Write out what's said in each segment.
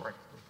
Right.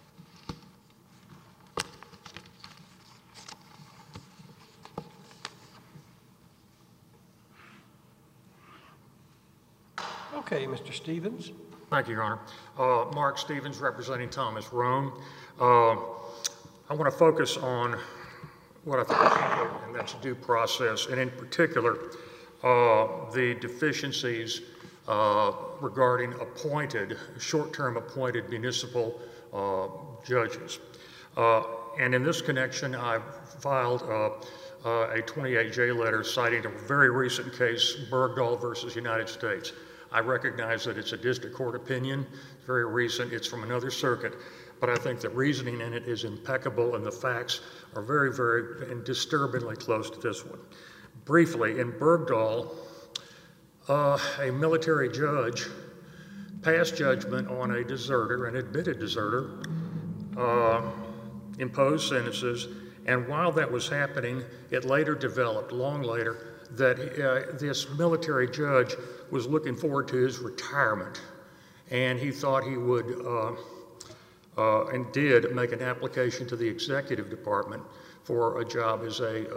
Okay, Mr. Stevens. Thank you, Your Honor. Mark Stevens, representing Thomas Rome. I want to focus on what I think is important, and that's due process, and in particular, the deficiencies regarding short-term appointed municipal judges. And in this connection, I've filed a 28J letter citing a very recent case, Bergdahl versus United States. I recognize that it's a district court opinion, it's very recent, it's from another circuit, but I think the reasoning in it is impeccable and the facts are very, very and disturbingly close to this one. Briefly, in Bergdahl, a military judge passed judgment on a deserter, an admitted deserter, imposed sentences, and while that was happening, it later developed, long later, that this military judge was looking forward to his retirement, and he thought he would and did make an application to the executive department for a job as an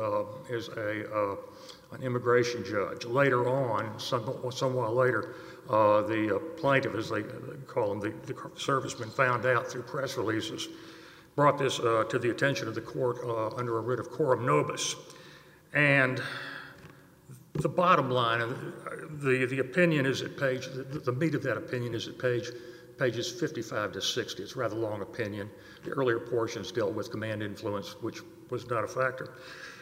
immigration judge. Later on, somewhat later, the plaintiff, as they call him, the serviceman, found out through press releases, brought this to the attention of the court under a writ of coram nobis. And the bottom line, the opinion is at the meat of that opinion is at pages 55 to 60. It's a rather long opinion. The earlier portions dealt with command influence, which was not a factor.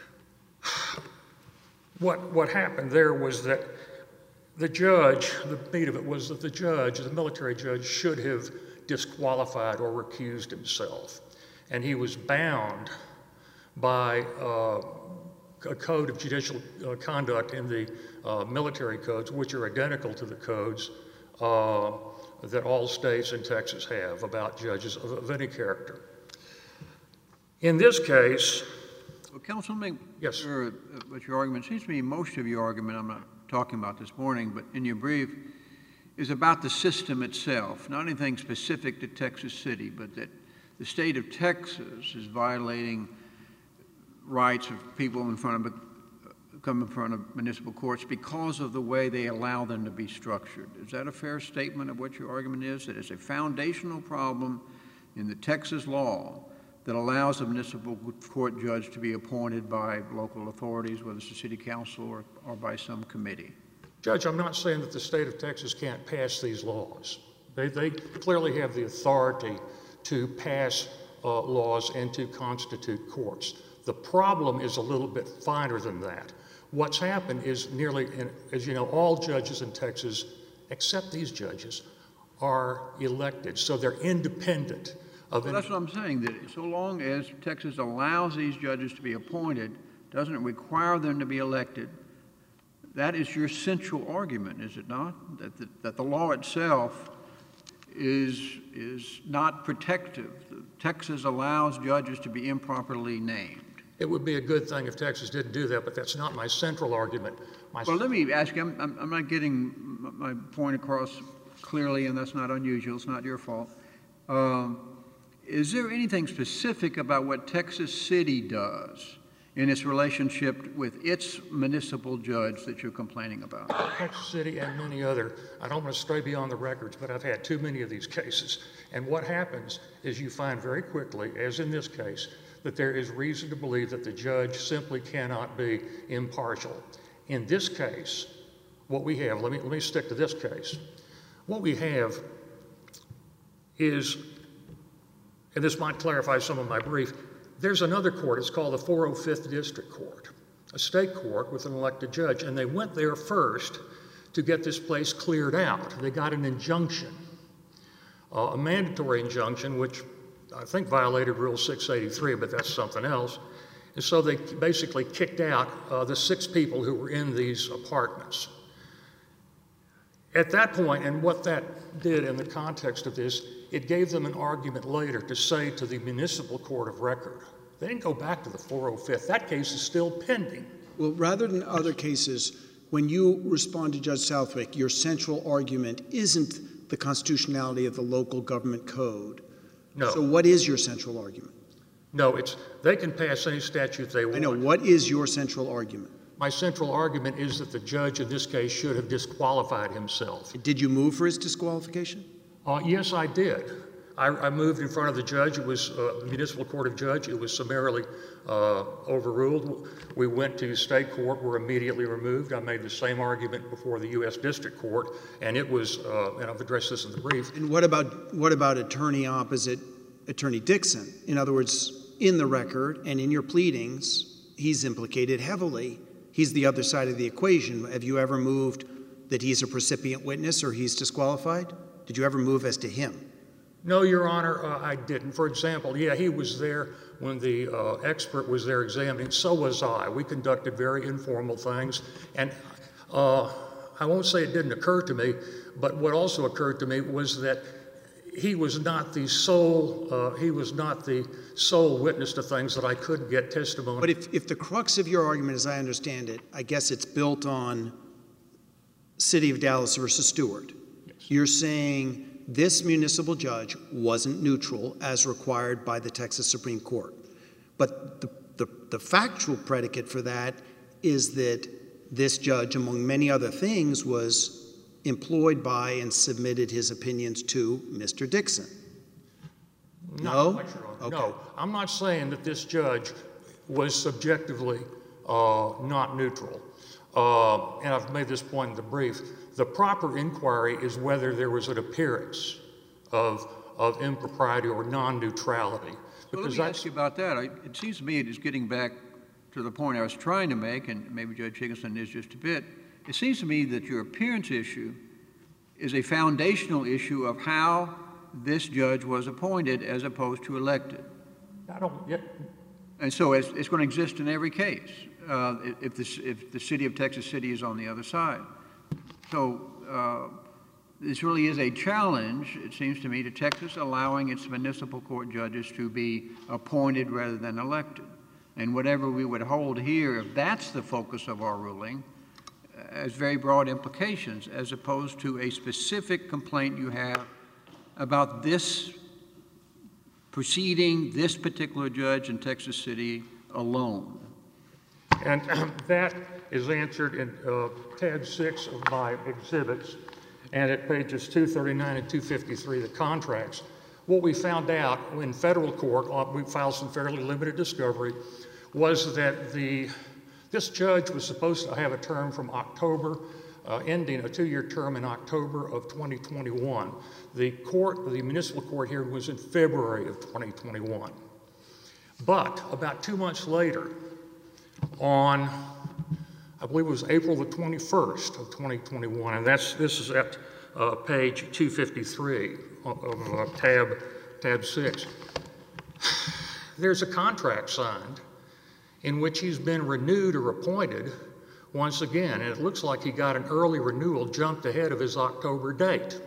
What happened there was that the judge, the meat of it was that the military judge, should have disqualified or recused himself. And he was bound by a code of judicial conduct in the military codes, which are identical to the codes that all states in Texas have about judges of any character. In this case, well, Councilman, yes, what your argument seems to me, most of your argument, I'm not talking about this morning, but in your brief, is about the system itself, not anything specific to Texas City, but that the state of Texas is violating rights of people come in front of municipal courts because of the way they allow them to be structured. Is that a fair statement of what your argument is? That it's a foundational problem in the Texas law that allows a municipal court judge to be appointed by local authorities, whether it's the city council or by some committee? Judge, I'm not saying that the state of Texas can't pass these laws. They clearly have the authority to pass laws and to constitute courts. The problem is a little bit finer than that. What's happened is nearly, as you know, all judges in Texas, except these judges, are elected, so they're independent of well, that's what I'm saying, that so long as Texas allows these judges to be appointed, doesn't require them to be elected, that is your central argument, is it not? That the law itself is not protective. Texas allows judges to be improperly named. It would be a good thing if Texas didn't do that, but that's not my central argument. Well, let me ask you, I'm not getting my point across clearly, and that's not unusual. It's not your fault. Is there anything specific about what Texas City does in its relationship with its municipal judge that you're complaining about? Texas City and many other, I don't want to stray beyond the records, but I've had too many of these cases. And what happens is you find very quickly, as in this case, that there is reason to believe that the judge simply cannot be impartial. In this case, what we have, let me stick to this case. What we have is, and this might clarify some of my brief, there's another court, it's called the 405th District Court, a state court with an elected judge, and they went there first to get this place cleared out. They got an injunction, a mandatory injunction, which I think violated Rule 683, but that's something else. And so they basically kicked out the 6 people who were in these apartments. At that point, and what that did in the context of this, it gave them an argument later to say to the municipal court of record. They didn't go back to the 405th. That case is still pending. Well, rather than other cases, when you respond to Judge Southwick, your central argument isn't the constitutionality of the local government code, No. So what is your central argument? No, they can pass any statute they want. I know. What is your central argument? My central argument is that the judge in this case should have disqualified himself. Did you move for his disqualification? Yes, I did. I moved in front of the judge. It was a municipal court of judge. It was summarily overruled. We went to state court, were immediately removed. I made the same argument before the U.S. District Court, and it was, and I've addressed this in the brief. And what about attorney opposite Attorney Dixon? In other words, in the record and in your pleadings, he's implicated heavily. He's the other side of the equation. Have you ever moved that he's a precipient witness or he's disqualified? Did you ever move as to him? No, Your Honor, I didn't. For example, yeah, he was there when the expert was there examining. So was I. We conducted very informal things. And I won't say it didn't occur to me, but what also occurred to me was that he was not the sole witness to things that I could get testimony. But if the crux of your argument, as I understand it, I guess it's built on City of Dallas versus Stewart. Yes. You're saying this municipal judge wasn't neutral as required by the Texas Supreme Court. But the factual predicate for that is that this judge, among many other things, was employed by and submitted his opinions to Mr. Dixon. No? Not Your Honor. Okay. No, I'm not saying that this judge was subjectively not neutral. And I've made this point in the brief. The proper inquiry is whether there was an appearance of impropriety or non-neutrality. Well, let me ask you about that. It seems to me it is getting back to the point I was trying to make, and maybe Judge Higginson is just a bit. It seems to me that your appearance issue is a foundational issue of how this judge was appointed as opposed to elected. I don't yet. And so it's going to exist in every case if the city of Texas City is on the other side. So this really is a challenge, it seems to me, to Texas allowing its municipal court judges to be appointed rather than elected. And whatever we would hold here, if that's the focus of our ruling, has very broad implications as opposed to a specific complaint you have about this proceeding, this particular judge in Texas City alone. And that is answered in tab 6 of my exhibits and at pages 239 and 253, the contracts. What we found out in federal court, we filed some fairly limited discovery, was that this judge was supposed to have a term from October, ending a 2-year term in October of 2021. The municipal court here was in February of 2021. But about 2 months later, on, I believe it was April the 21st of 2021, and this is at page 253 of tab 6. There's a contract signed in which he's been renewed or appointed once again, and it looks like he got an early renewal, jumped ahead of his October date.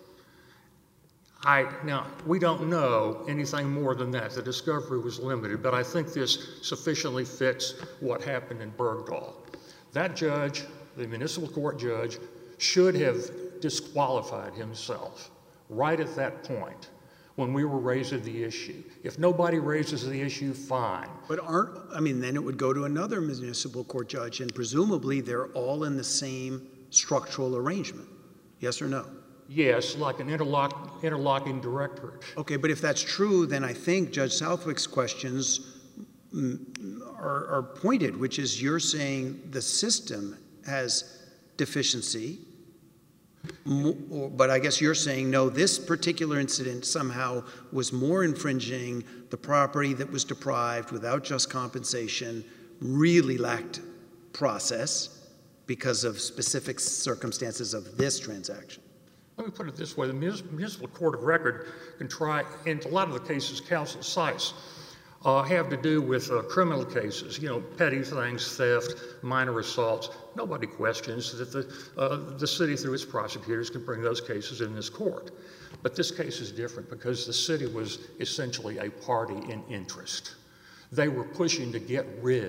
Now, we don't know anything more than that. The discovery was limited, but I think this sufficiently fits what happened in Bergdahl. That judge, the municipal court judge, should have disqualified himself right at that point when we were raising the issue. If nobody raises the issue, fine. But then it would go to another municipal court judge, and presumably they're all in the same structural arrangement. Yes or no? Yes, like an interlocking directorate. Okay, but if that's true, then I think Judge Southwick's questions are pointed, which is you're saying the system has deficiency, but I guess you're saying, no, this particular incident somehow was more infringing. The property that was deprived without just compensation really lacked process because of specific circumstances of this transaction. Let me put it this way. The municipal court of record can try, and a lot of the cases counsel cites have to do with criminal cases, petty things, theft, minor assaults. Nobody questions that the city, through its prosecutors, can bring those cases in this court. But this case is different because the city was essentially a party in interest. They were pushing to get rid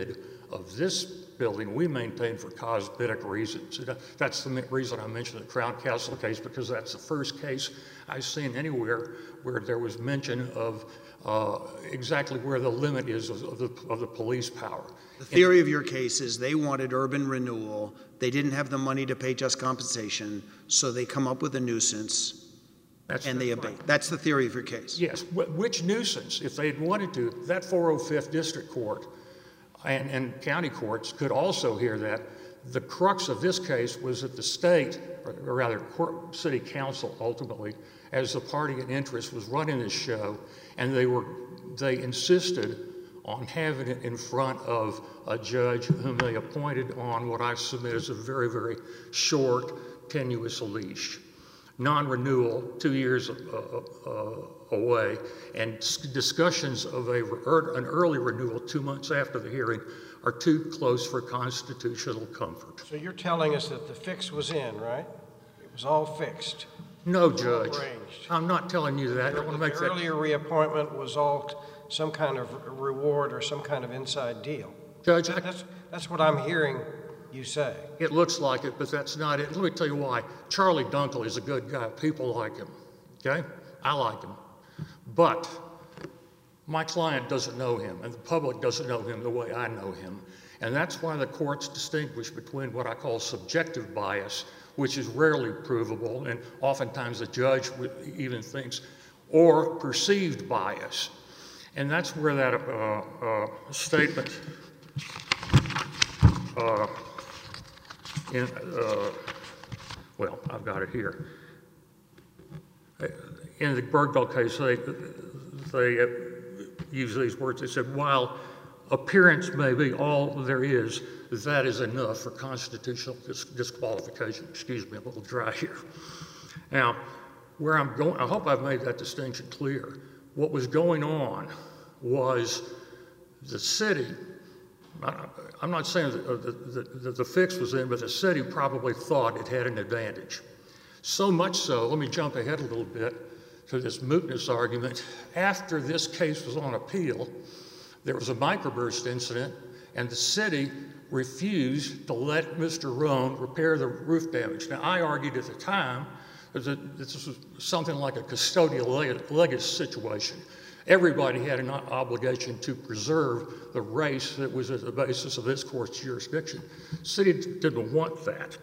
of this building we maintain for cosmetic reasons. That's the reason I mentioned the Crown Castle case, because that's the first case I've seen anywhere where there was mention of exactly where the limit is of the police power. The theory of your case is they wanted urban renewal. They didn't have the money to pay just compensation, so they come up with a nuisance and they abate. Right. That's the theory of your case. Yes. Which nuisance? If they had wanted to, that 405th District Court and county courts could also hear that. The crux of this case was that the state, or rather city council ultimately, as the party in interest, was running this show, and they insisted on having it in front of a judge whom they appointed on what I submit as a very, very short, tenuous leash. Non-renewal, 2 years away, and discussions of an early renewal 2 months after the hearing are too close for constitutional comfort. So you're telling us that the fix was in, right? It was all fixed. No, Judge. Arranged. I'm not telling you that. I want to make The that. earlier reappointment was all some kind of reward or some kind of inside deal. Judge, That's what I'm hearing you say. it looks like it, but that's not it. Let me tell you why. Charlie Dunkel is a good guy. People like him, okay? I like him. But my client doesn't know him, and the public doesn't know him the way I know him. And that's why the courts distinguish between what I call subjective bias, which is rarely provable, and oftentimes the judge even thinks, or perceived bias. And that's where that statement well, I've got it here. In the Bergdahl case, they use these words. They said, while appearance may be all there is, that is enough for constitutional disqualification. Excuse me, I'm a little dry here. Now, where I'm going, I hope I've made that distinction clear. What was going on was the city, I'm not saying that the fix was in, but the city probably thought it had an advantage. So much so, let me jump ahead a little bit to this mootness argument. After this case was on appeal, there was a microburst incident, and the city refused to let Mr. Rohn repair the roof damage. Now, I argued at the time that this was something like a custodial legacy situation. Everybody had an obligation to preserve the race that was at the basis of this court's jurisdiction. The city didn't want that.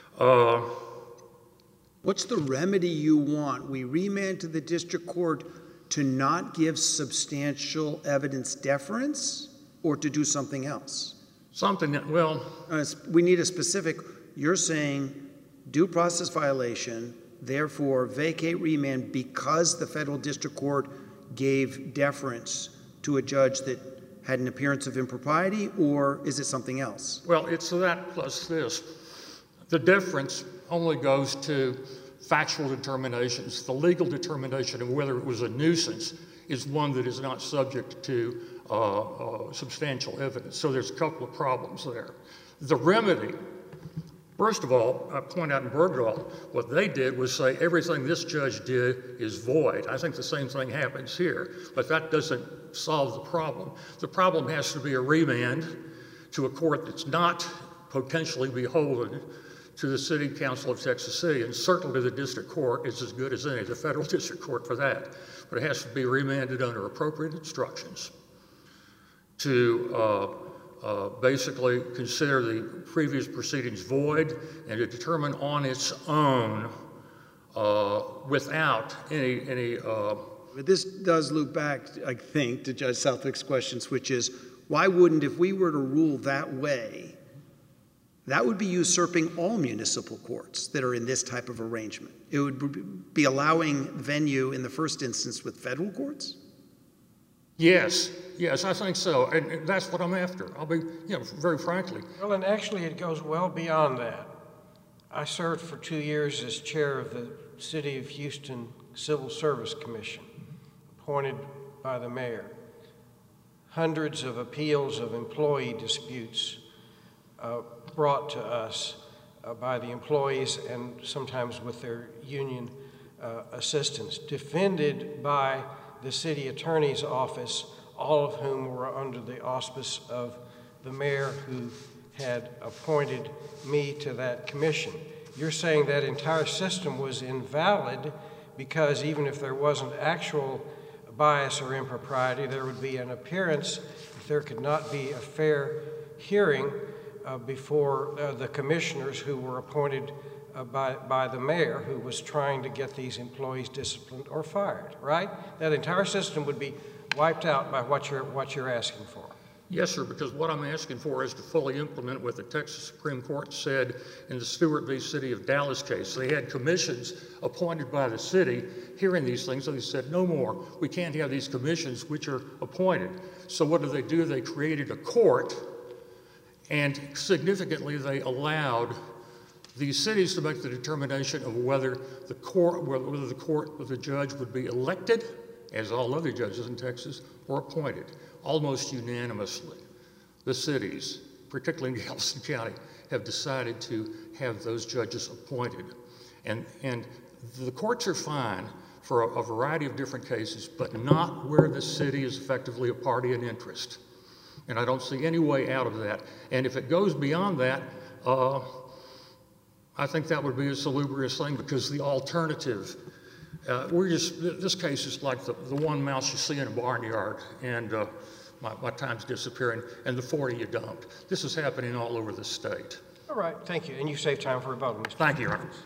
What's the remedy you want? We remand to the district court to not give substantial evidence deference, or to do something else? Something that, well... we need a specific, you're saying due process violation, therefore vacate remand because the federal district court gave deference to a judge that had an appearance of impropriety, or is it something else? Well, it's that plus this. The deference only goes to factual determinations. The legal determination of whether it was a nuisance is one that is not subject to substantial evidence. So there's a couple of problems there. The remedy, first of all, I point out in Bergdahl, what they did was say everything this judge did is void. I think the same thing happens here, but that doesn't solve the problem. The problem has to be a remand to a court that's not potentially beholden to the City Council of Texas City, and certainly the district court is as good as any, the federal district court for that. But it has to be remanded under appropriate instructions to basically consider the previous proceedings void and to determine on its own without any But this does loop back, I think, to Judge Southwick's questions, which is, why wouldn't, if we were to rule that way, that would be usurping all municipal courts that are in this type of arrangement. It would be allowing venue in the first instance with federal courts? Yes, I think so, and that's what I'm after. I'll be, very frankly. Well, and actually it goes well beyond that. I served for 2 years as chair of the City of Houston Civil Service Commission, appointed by the mayor. Hundreds of appeals of employee disputes brought to us by the employees and sometimes with their union assistants, defended by the city attorney's office, all of whom were under the auspice of the mayor who had appointed me to that commission. You're saying that entire system was invalid because even if there wasn't actual bias or impropriety, there would be an appearance that there could not be a fair hearing before the commissioners who were appointed by the mayor, who was trying to get these employees disciplined or fired, right? That entire system would be wiped out by what you're asking for. Yes, sir, because what I'm asking for is to fully implement what the Texas Supreme Court said in the Stewart v. City of Dallas case. They had commissions appointed by the city hearing these things, so they said, no more. We can't have these commissions which are appointed. So what do? They created a court, and significantly they allowed these cities to make the determination of whether the judge would be elected, as all other judges in Texas, or appointed. Almost unanimously, the cities, particularly in Galveston County, have decided to have those judges appointed. And the courts are fine for a variety of different cases, but not where the city is effectively a party in interest. And I don't see any way out of that. And if it goes beyond that, I think that would be a salubrious thing, because the alternative, this case is like the one mouse you see in a barnyard, and my time's disappearing, and the 40 you don't. This is happening all over the state. All right, thank you. And you saved time for rebuttal, Mr. Thank you, Your Honor.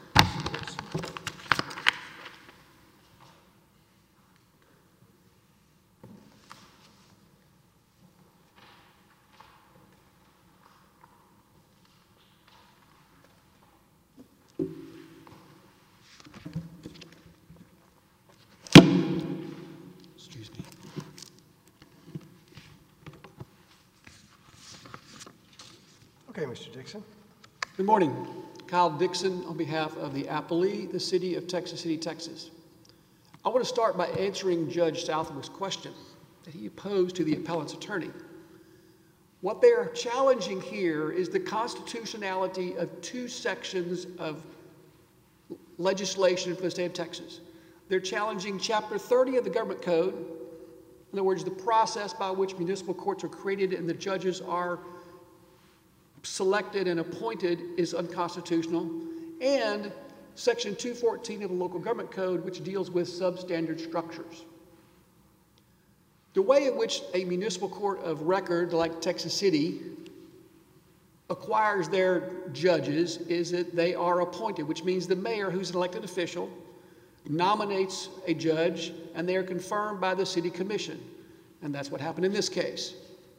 Okay, Mr. Dixon. Good morning. Kyle Dixon on behalf of the appellee, the city of Texas City, Texas. I want to start by answering Judge Southwick's question that he posed to the appellant's attorney. What they are challenging here is the constitutionality of two sections of legislation for the state of Texas. They're challenging Chapter 30 of the Government Code, in other words, the process by which municipal courts are created and the judges are selected and appointed is unconstitutional, and Section 214 of the Local Government Code, which deals with substandard structures. The way in which a municipal court of record like Texas City acquires their judges is that they are appointed, which means the mayor, who's an elected official, nominates a judge, and they are confirmed by the city commission. And that's what happened in this case.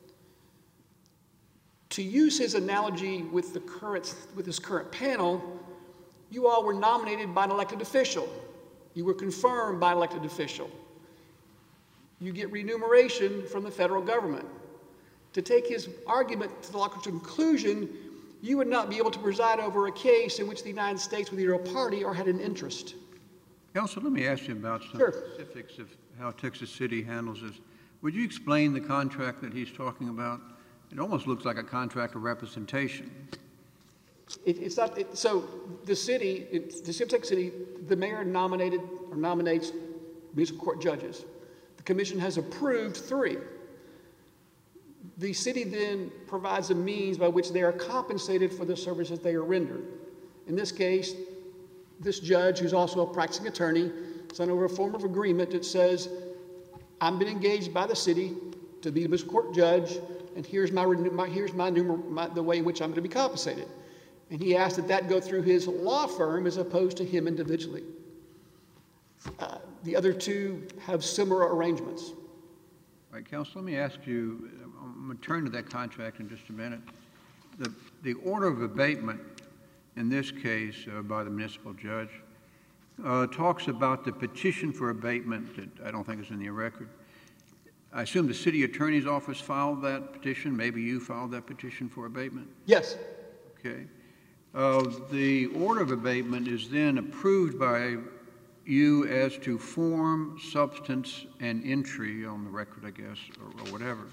To use his analogy with this current panel, you all were nominated by an elected official. You were confirmed by an elected official. You get remuneration from the federal government. To take his argument to the logical conclusion, you would not be able to preside over a case in which the United States was either a party or had an interest. Counsel, let me ask you about some specifics of how Texas City handles this. Would you explain the contract that he's talking about? It almost looks like a contract of representation. It's not. So the city of Texas City, the mayor nominates municipal court judges. The commission has approved 3. The city then provides a means by which they are compensated for the services they are rendered. In this case, this judge, who's also a practicing attorney, signed over a form of agreement that says, I've been engaged by the city to be a municipal court judge, and here's the way in which I'm going to be compensated. And he asked that go through his law firm as opposed to him individually. The other 2 have similar arrangements. All right, Counsel, let me ask you, I'm going to turn to that contract in just a minute. The order of abatement in this case by the municipal judge talks about the petition for abatement that I don't think is in the record. I assume the city attorney's office filed that petition. Maybe you filed that petition for abatement? Yes. Okay. The order of abatement is then approved by you as to form, substance, and entry on the record, I guess, or whatever.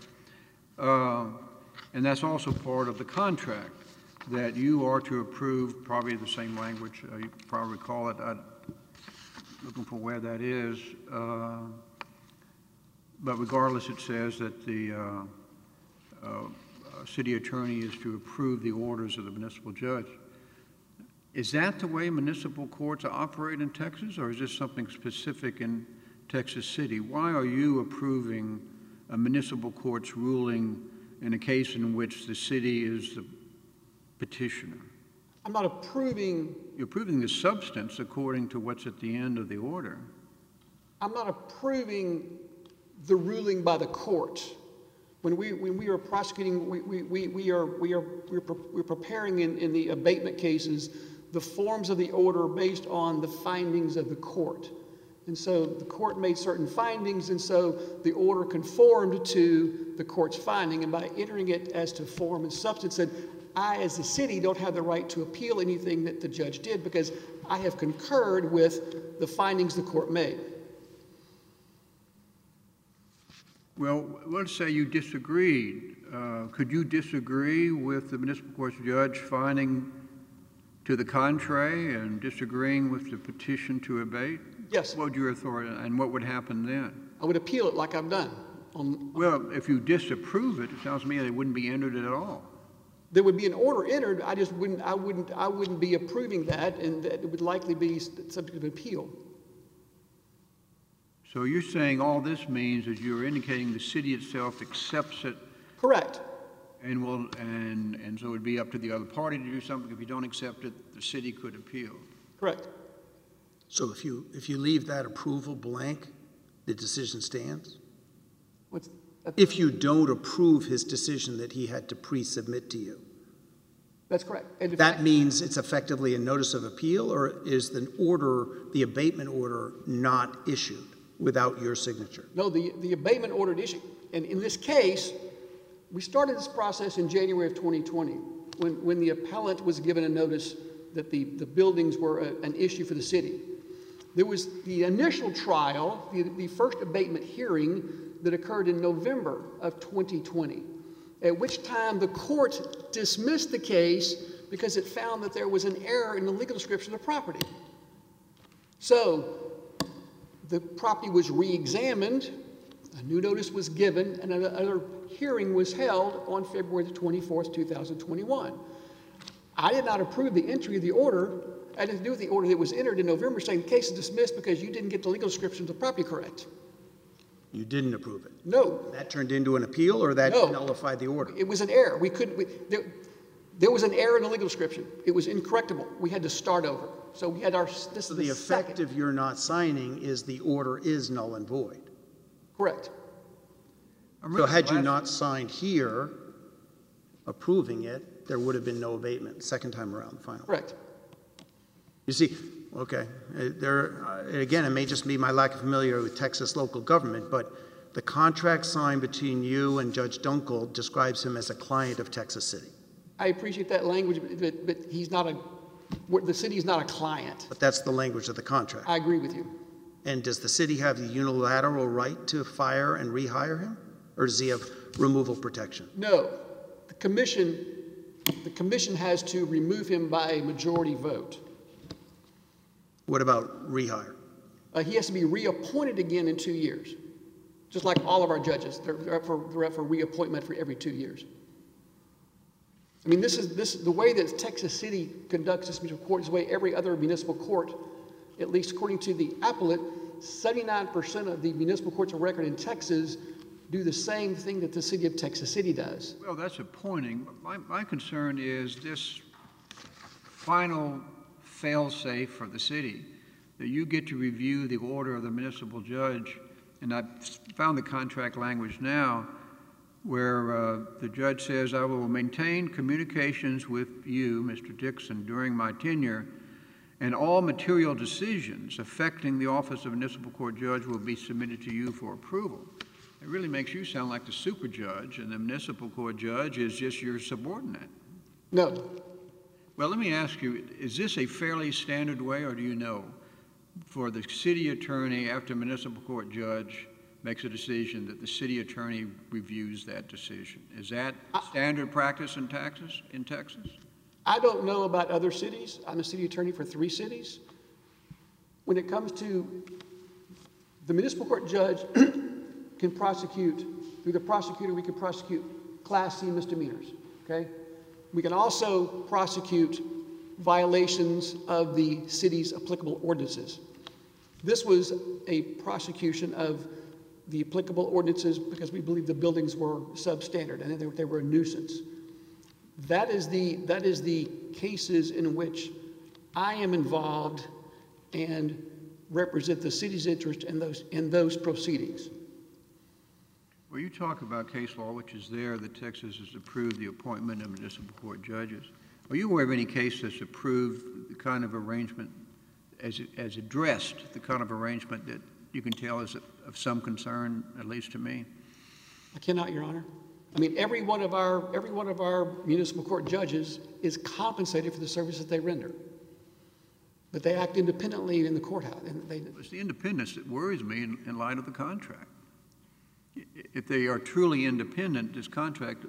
And that's also part of the contract that you are to approve, probably the same language. You probably recall it. I'm looking for where that is. But regardless, it says that the city attorney is to approve the orders of the municipal judge. Is that the way municipal courts operate in Texas, or is this something specific in Texas City? Why are you approving a municipal court's ruling in a case in which the city is the petitioner? I'm not approving. You're approving the substance according to what's at the end of the order. I'm not approving the ruling by the court. When we are prosecuting, we're preparing in the abatement cases the forms of the order based on the findings of the court. And so the court made certain findings, and so the order conformed to the court's finding. And by entering it as to form and substance, said, I, as the city, don't have the right to appeal anything that the judge did because I have concurred with the findings the court made. Well, let's say you disagreed. Could you disagree with the municipal court's judge finding to the contrary and disagreeing with the petition to abate? Yes. What would your authority, and what would happen then? I would appeal it like I've done. Well, if you disapprove it, it sounds to me they wouldn't be entered at all. There would be an order entered. I wouldn't be approving that, and that it would likely be subject to appeal. So you're saying all this means is you're indicating the city itself accepts it. Correct. And so it would be up to the other party to do something. If you don't accept it, the city could appeal. Correct. So if you leave that approval blank, the decision stands? If you don't approve his decision that he had to pre-submit to you? That's correct. And that means it's effectively a notice of appeal, or is the abatement order not issued without your signature? No, the abatement order issued. And in this case, we started this process in January of 2020 when the appellant was given a notice that the buildings were an issue for the city. There was the initial trial, the first abatement hearing that occurred in November of 2020, at which time the court dismissed the case because it found that there was an error in the legal description of the property. So the property was re-examined, a new notice was given, and another hearing was held on February the 24th, 2021. I did not approve the entry of the order. I didn't do with the order that was entered in November saying the case is dismissed because you didn't get the legal description of the property correct. You didn't approve it? No. That turned into an appeal, or that nullified the order? It was an error. There was an error in the legal description. It was incorrectable. We had to start over. So we had so the effect of your not signing is the order is null and void. Correct. So had you not signed here approving it, there would have been no abatement second time around, the final. Correct. You see, okay, again, it may just be my lack of familiarity with Texas local government, but the contract signed between you and Judge Dunkel describes him as a client of Texas City. I appreciate that language, but he's not the city is not a client. But that's the language of the contract. I agree with you. And does the city have the unilateral right to fire and rehire him? Or does he have removal protection? No. The commission has to remove him by a majority vote. What about rehire? He has to be reappointed again in 2 years, just like all of our judges. They're up for reappointment for every 2 years. I mean, this is the way that Texas City conducts this municipal court is the way every other municipal court, at least according to the appellate, 79% of the municipal courts of record in Texas do the same thing that the city of Texas City does. Well, that's appointing. My concern is this final fail-safe for the city, that you get to review the order of the municipal judge, and I've found the contract language now, where the judge says, I will maintain communications with you, Mr. Dixon, during my tenure, and all material decisions affecting the office of municipal court judge will be submitted to you for approval. It really makes you sound like the super judge, and the municipal court judge is just your subordinate. No. Well, let me ask you, is this a fairly standard way, or do you know, for the city attorney, after a municipal court judge makes a decision, that the city attorney reviews that decision? Is that standard practice in Texas? I don't know about other cities. I'm a city attorney for 3 cities. When it comes to the municipal court judge can prosecute, through the prosecutor we can prosecute Class C misdemeanors, okay? We can also prosecute violations of the city's applicable ordinances. This was a prosecution of the applicable ordinances because we believe the buildings were substandard and they were a nuisance. That is the cases in which I am involved and represent the city's interest in those proceedings. Well, you talk about case law, which is there, that Texas has approved the appointment of municipal court judges. Are you aware of any case that's approved the kind of arrangement, as addressed the kind of arrangement that you can tell is of some concern, at least to me? I cannot, Your Honor. I mean, every one of our municipal court judges is compensated for the services they render. But they act independently in the courthouse. It's the independence that worries me in light of the contract. If they are truly independent, this contract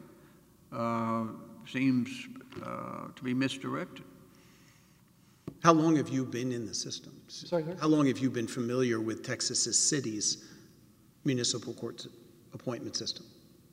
seems to be misdirected. How long have you been in the system? Sorry, sir? How long have you been familiar with Texas's city's municipal court appointment system?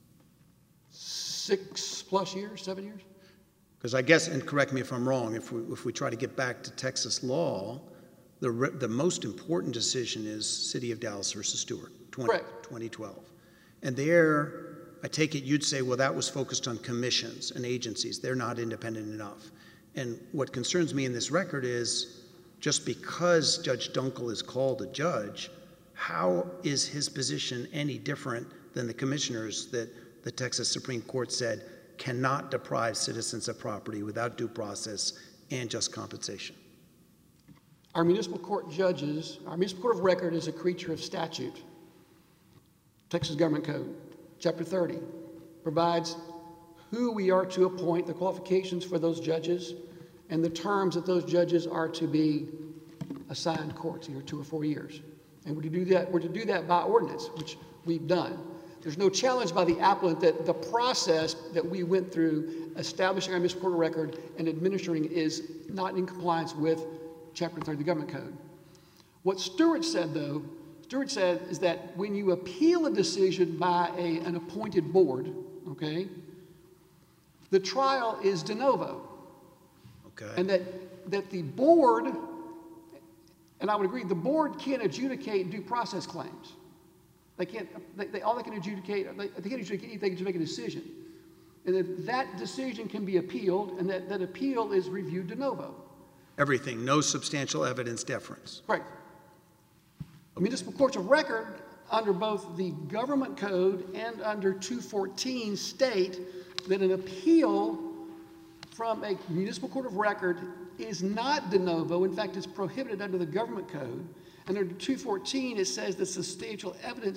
6+ years, 7 years? Because I guess, and correct me if I'm wrong, if we try to get back to Texas law, the most important decision is City of Dallas versus Stewart, 2012. And there, I take it you'd say, well, that was focused on commissions and agencies. They're not independent enough. And what concerns me in this record is just because Judge Dunkel is called a judge, how is his position any different than the commissioners that the Texas Supreme Court said cannot deprive citizens of property without due process and just compensation? Our municipal court judges, our municipal court of record is a creature of statute. Texas Government Code, Chapter 30, provides who we are to appoint, the qualifications for those judges, and the terms that those judges are to be assigned courts, either 2 or 4 years. And we're to do that by ordinance, which we've done. There's no challenge by the applicant that the process that we went through establishing our municipal court of record and administering is not in compliance with Chapter 30 of the Government Code. What Stewart said, though, is that when you appeal a decision by an appointed board, okay, the trial is de novo. Okay. And that the board, and I would agree, the board can't adjudicate due process claims. They can't, all they can adjudicate, they can't adjudicate anything to make a decision. And that decision can be appealed, and that appeal is reviewed de novo. Everything, no substantial evidence deference. Right. Municipal courts of record, under both the Government Code and under 214, state that an appeal from a municipal court of record is not de novo. In fact, it's prohibited under the Government Code. And under 214, it says the substantial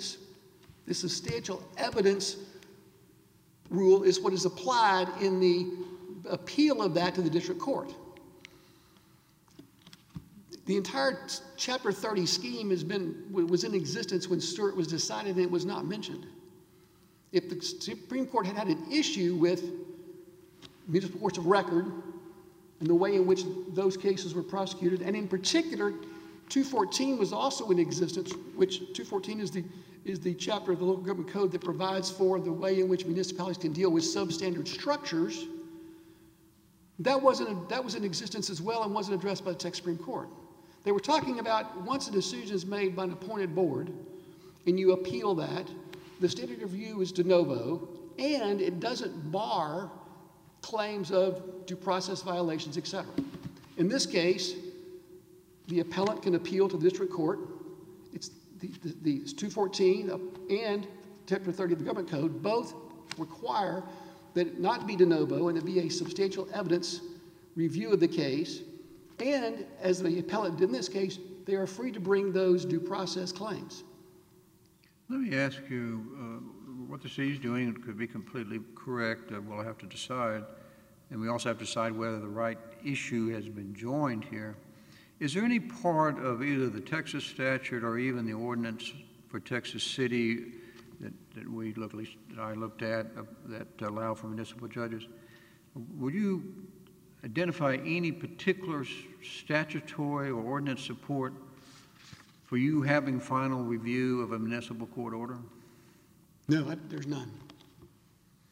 evidence rule is what is applied in the appeal of that to the district court. The entire Chapter 30 scheme was in existence when Stewart was decided, and it was not mentioned. If the Supreme Court had an issue with municipal courts of record and the way in which those cases were prosecuted, and in particular, 214 was also in existence, which 214 is the chapter of the local government code that provides for the way in which municipalities can deal with substandard structures. That was in existence as well and wasn't addressed by the Texas Supreme Court. They were talking about once a decision is made by an appointed board and you appeal that, the standard of review is de novo, and it doesn't bar claims of due process violations, etc. In this case, the appellant can appeal to the district court. It's 214 and Chapter 30 of the Government Code both require that it not be de novo and it be a substantial evidence review of the case. And as the appellant did in this case, they are free to bring those due process claims. Let me ask you, what the city's doing could be completely correct. We'll have to decide. And we also have to decide whether the right issue has been joined here. Is there any part of either the Texas statute or even the ordinance for Texas City that I looked at that allow for municipal judges? Would you identify any particular statutory or ordinance support for you having final review of a municipal court order? No, there's none.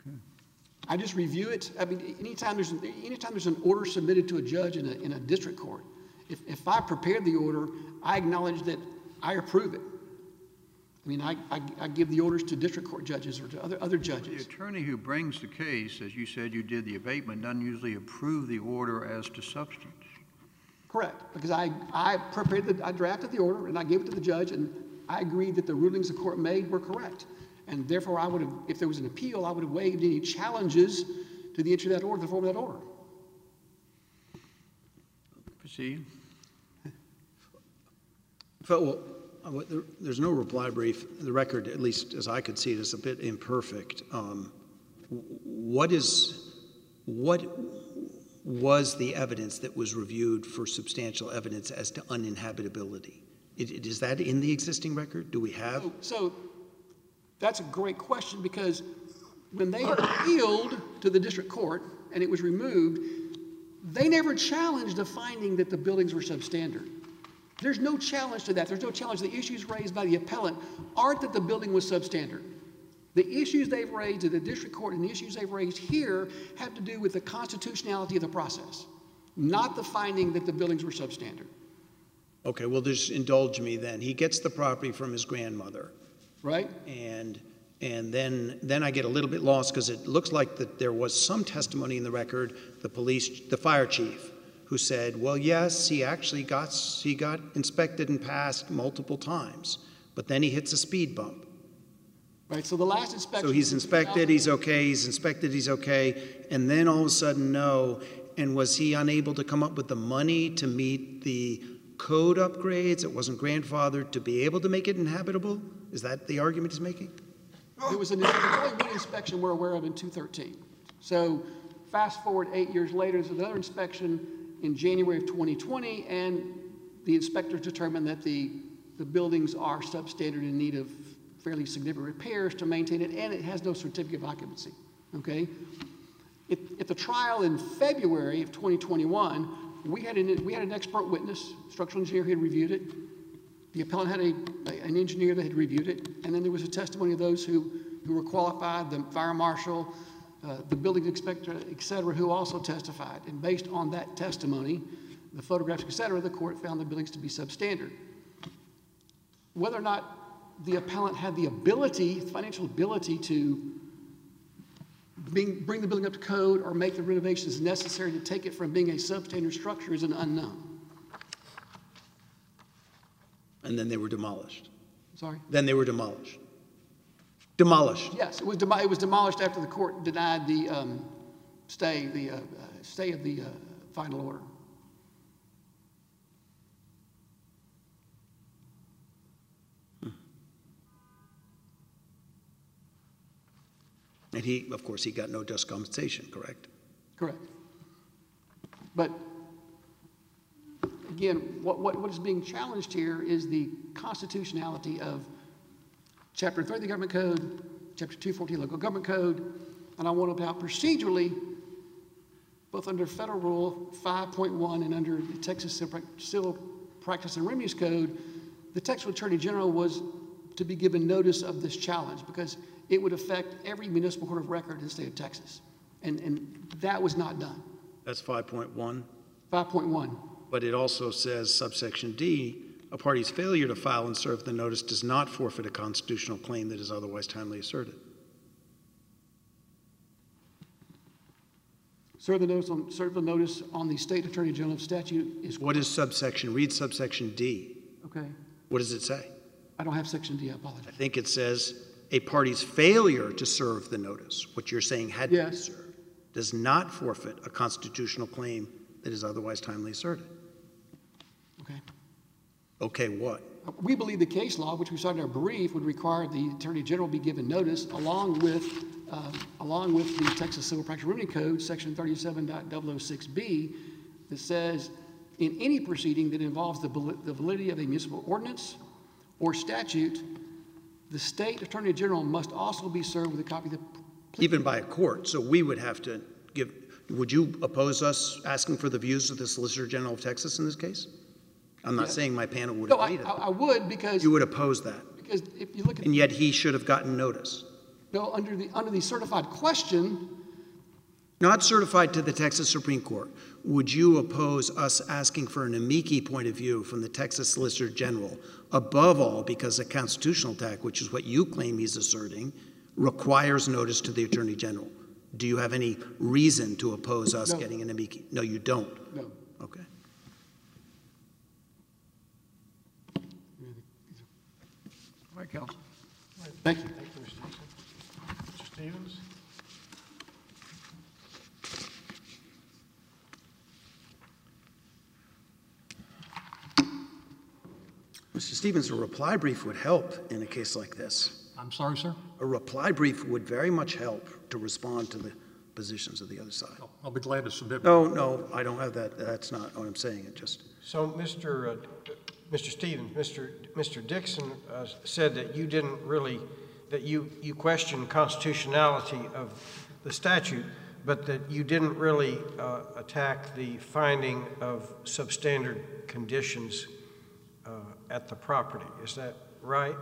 I just review it. I mean, anytime there's an order submitted to a judge in a district court, if I prepared the order, I acknowledge that I approve it. I mean, I give the orders to district court judges or to other judges. The attorney who brings the case, as you said you did the abatement, doesn't usually approve the order as to substance. Correct, because I drafted the order and I gave it to the judge, and I agreed that the rulings the court made were correct. And therefore, I would have, if there was an appeal, I would have waived any challenges to the entry of that order, the form of that order. Proceed. Well, there's no reply brief. The record, at least as I could see it, is a bit imperfect. What was the evidence that was reviewed for substantial evidence as to uninhabitability? Is that in the existing record? Do we have? So that's a great question, because when they appealed to the district court and it was removed, they never challenged the finding that the buildings were substandard. There's no challenge to that. There's no challenge. The issues raised by the appellant aren't that the building was substandard. The issues they've raised at the district court and the issues they've raised here have to do with the constitutionality of the process, not the finding that the buildings were substandard. Okay, well, just indulge me then. He gets the property from his grandmother. Right? And then I get a little bit lost, because it looks like that there was some testimony in the record, the fire chief, who said, well, yes, he got inspected and passed multiple times, but then he hits a speed bump. Right, so the last inspection... So he's inspected, he's okay, he's inspected, he's okay, and then all of a sudden, no. And was he unable to come up with the money to meet the code upgrades? It wasn't grandfathered to be able to make it inhabitable? Is that the argument he's making? There was only one inspection we're aware of in 2013. So fast forward 8 years later, there's another inspection in January of 2020, and the inspectors determined that the buildings are substandard in need of fairly significant repairs to maintain it, and it has no certificate of occupancy, okay? At the trial in February of 2021, we had an expert witness, structural engineer who had reviewed it. The appellant had an engineer that had reviewed it, and then there was a testimony of those who were qualified, the fire marshal, the building inspector, et cetera, who also testified. And based on that testimony, the photographs, et cetera, the court found the buildings to be substandard. Whether or not the appellant had the ability, financial ability, to bring the building up to code or make the renovations necessary to take it from being a substandard structure is an unknown. And then they were demolished. Sorry? Then they were demolished. Demolished. Yes, it was demolished after the court denied the stay of the final order. And he, of course, he got no just compensation, correct? Correct. But again, what is being challenged here is the constitutionality of Chapter 30 of the Government Code, Chapter 214 Local Government Code, and I want to point out procedurally, both under Federal Rule 5.1 and under the Texas Civil Practice and Remedies Code, the Texas Attorney General was to be given notice of this challenge because it would affect every municipal court of record in the state of Texas. And that was not done. That's 5.1. 5.1. But it also says, subsection D, a party's failure to file and serve the notice does not forfeit a constitutional claim that is otherwise timely asserted. Serve the notice on the State Attorney General statute is... What is subsection? Read subsection D. Okay. What does it say? I don't have section D, I apologize. I think it says a party's failure to serve the notice, what you're saying had to be served, does not forfeit a constitutional claim that is otherwise timely asserted. Okay. Okay, what? We believe the case law, which we cited in our brief, would require the Attorney General be given notice along with the Texas Civil Practice and Remedy Code, section 37.006B, that says in any proceeding that involves the validity of a municipal ordinance or statute, the State Attorney General must also be served with a copy of the... Even by a court. So we would have to give... Would you oppose us asking for the views of the Solicitor General of Texas in this case? I'm not saying my panel would agree to that. I would, because... You would oppose that. Because if you look at... And yet he should have gotten notice. No, under the certified question, Not certified to the Texas Supreme Court, would you oppose us asking for an amici point of view from the Texas Solicitor General, above all because a constitutional attack, which is what you claim he's asserting, requires notice to the Attorney General? Do you have any reason to oppose us getting an amici? No, you don't. no. Okay. All right, counsel. Thank you. Thank you, Mr. Dixon. Mr. Stevens? Mr. Stevens, a reply brief would help in a case like this. I'm sorry, sir? A reply brief would very much help to respond to the positions of the other side. I'll be glad to submit. No, I don't have that. That's not what I'm saying. It just. So, Mr. Stevens, Mr. Dixon said that you didn't really, that you questioned constitutionality of the statute, but that you didn't really attack the finding of substandard conditions at the property. Is that right?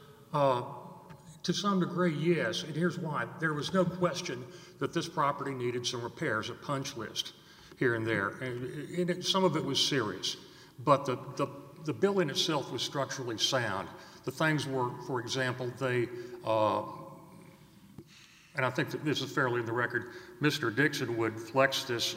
To some degree, yes, and here's why. There was no question that this property needed some repairs, a punch list here and there, and some of it was serious, but the building itself was structurally sound. The things were, for example, they, and I think that this is fairly in the record, Mr. Dixon would flex this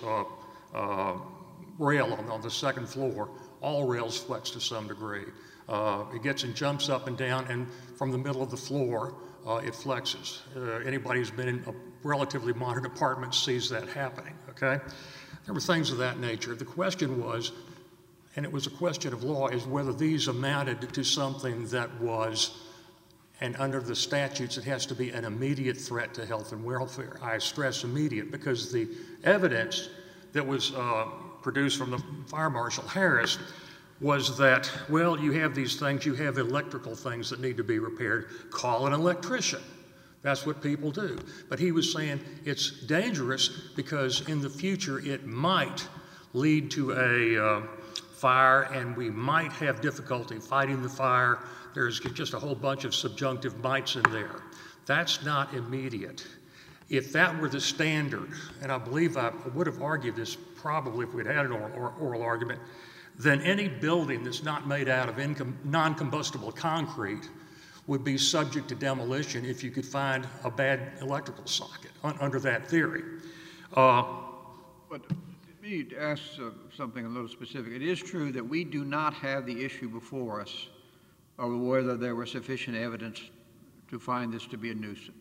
rail on the second floor. All rails flex to some degree. It gets and jumps up and down, and from the middle of the floor, it flexes. Anybody who's been in a relatively modern apartment sees that happening, okay? There were things of that nature. The question was, and it was a question of law, is whether these amounted to something that was, and under the statutes, it has to be an immediate threat to health and welfare. I stress immediate because the evidence that was produced from the Fire Marshal Harris was that, well, you have these things, you have electrical things that need to be repaired, call an electrician. That's what people do. But he was saying it's dangerous because in the future it might lead to a fire and we might have difficulty fighting the fire. There's just a whole bunch of subjunctive mights in there. That's not immediate. If that were the standard, and I believe I would have argued this probably if we'd had an oral argument, then any building that's not made out of non-combustible concrete would be subject to demolition if you could find a bad electrical socket under that theory. But let me ask something a little specific. It is true that we do not have the issue before us of whether there was sufficient evidence to find this to be a nuisance.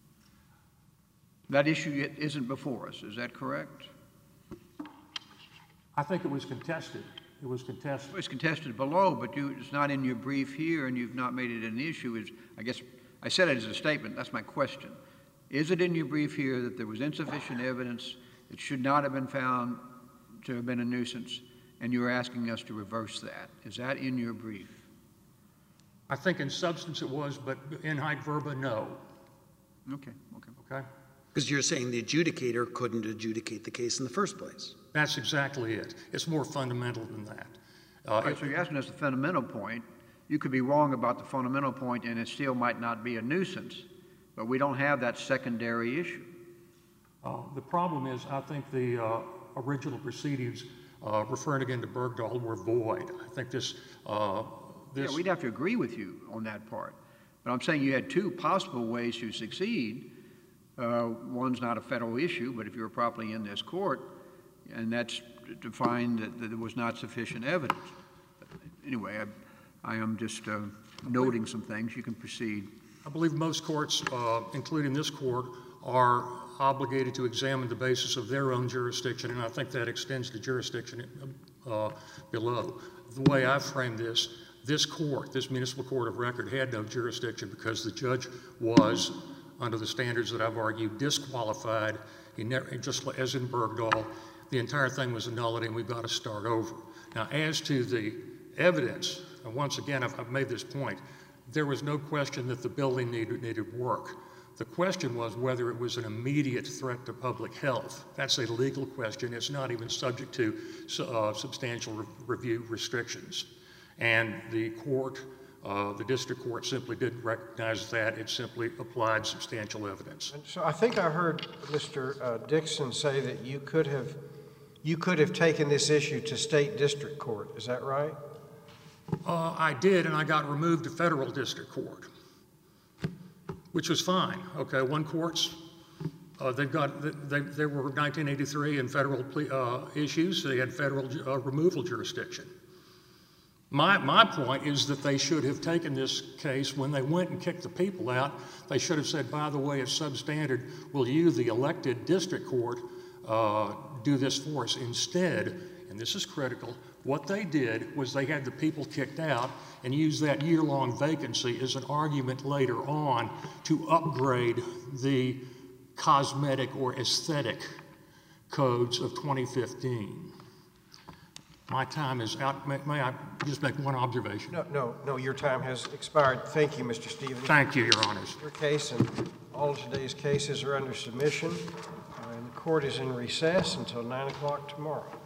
That issue isn't before us, is that correct? I think it was contested. It was contested. It was contested below, but it's not in your brief here and you've not made it an issue. I guess I said it as a statement, that's my question. Is it in your brief here that there was insufficient evidence that should not have been found to have been a nuisance, and you're asking us to reverse that? Is that in your brief? I think in substance it was, but in hyperbole, no. Okay. Okay? Because you're saying the adjudicator couldn't adjudicate the case in the first place. That's exactly it. It's more fundamental than that. Right, so you're asking us the fundamental point. You could be wrong about the fundamental point and it still might not be a nuisance, but we don't have that secondary issue. The problem is, I think the original proceedings, referring again to Bergdahl, were void. I think this... Yeah, we'd have to agree with you on that part. But I'm saying you had two possible ways to succeed. One's not a federal issue, but if you were properly in this court, and that's to find that there was not sufficient evidence. Anyway, I am just noting some things. You can proceed. I believe most courts, including this court, are obligated to examine the basis of their own jurisdiction, and I think that extends to jurisdiction below. The way I frame this court, this municipal court of record, had no jurisdiction because the judge was, under the standards that I've argued, disqualified. He never, just as in Bergdahl, the entire thing was a nullity and we've got to start over. Now, as to the evidence, and once again, I've made this point, there was no question that the building needed work. The question was whether it was an immediate threat to public health. That's a legal question. It's not even subject to substantial review restrictions. And the court The district court simply didn't recognize that. It simply applied substantial evidence. And so I think I heard Mr. Dixon say that you could have taken this issue to state district court. Is that right? I did, and I got removed to federal district court, which was fine. Okay, one court's, they were 1983 in federal issues, so they had federal removal jurisdiction. My point is that they should have taken this case when they went and kicked the people out. They should have said, by the way, it's substandard. Will you, the elected district court, do this for us? Instead, and this is critical, what they did was they had the people kicked out and used that year-long vacancy as an argument later on to upgrade the cosmetic or aesthetic codes of 2015. My time is out. May I just make one observation? No, your time has expired. Thank you, Mr. Stevens. Thank you, Your Honors. Your case and all of today's cases are under submission, and the court is in recess until 9 o'clock tomorrow.